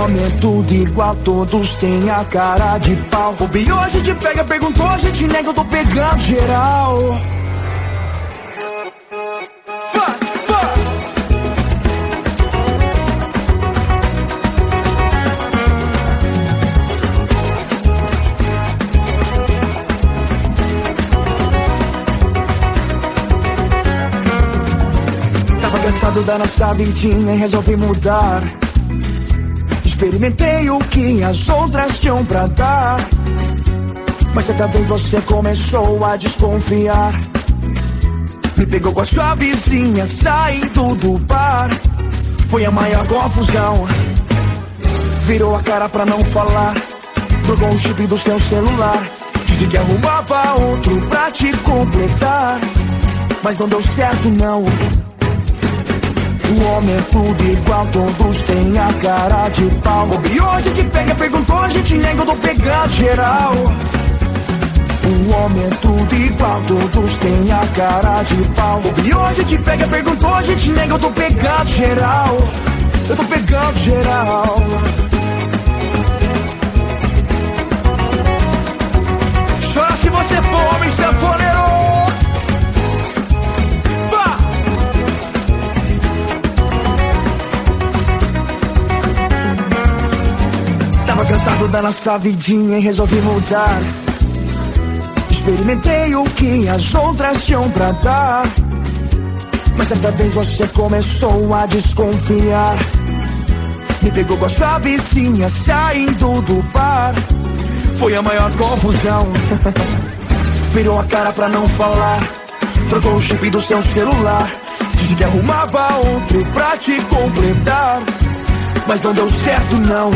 homem é tudo igual, todos têm a cara de pau. Bobeou, a gente pega, perguntou, a gente nega, eu tô pegando geral. Tava cansado da nossa vidinha e resolvi mudar. Experimentei o que as outras tinham pra dar, mas certa vez você começou a desconfiar. Me pegou com a sua vizinha saindo do bar. Foi a maior confusão. Virou a cara pra não falar. Trocou o chip do seu celular. Disse que arrumava outro pra te completar, mas não deu certo não. O homem é tudo igual, todos têm a cara de pau. E hoje a gente pega, perguntou, a gente nega, eu tô pegando geral. O homem é tudo igual, todos têm a cara de pau. E hoje a gente pega, perguntou, a gente nega, eu tô pegando geral. Eu tô pegando geral. Chora se você for homem sanfoneiro. Tava cansado da nossa vidinha e resolvi mudar. Experimentei o que as outras tinham pra dar, mas certa vez você começou a desconfiar. Me pegou com a sua vizinha saindo do bar. Foi a maior confusão. Virou a cara pra não falar. Trocou o chip do seu celular. Disse que arrumava outro pra te completar, mas não deu certo não.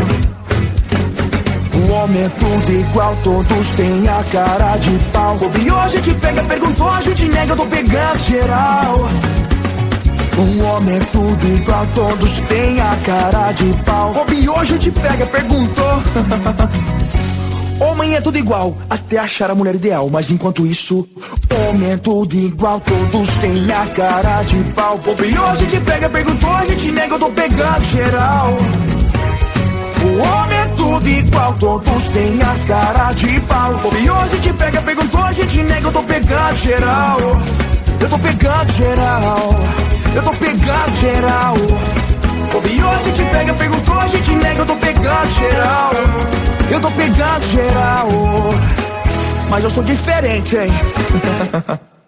O homem é tudo igual, todos têm a cara de pau. E hoje a gente pega, perguntou, a gente nega, eu tô pegando geral. O homem é tudo igual, todos têm a cara de pau. E hoje a gente pega, perguntou. Homem é tudo igual, até achar a mulher ideal. Mas enquanto isso, homem é tudo igual, todos têm a cara de pau. E hoje a gente pega, perguntou, a gente nega, eu tô pegando geral. O homem é tudo igual, todos têm a cara de pau. E hoje a gente pega, perguntou, a gente nega, eu tô pegando geral. Eu tô pegando geral. Eu tô pegando geral. E hoje a gente pega, perguntou, a gente nega, eu tô pegando geral. Eu tô pegando geral. Mas eu sou diferente, hein?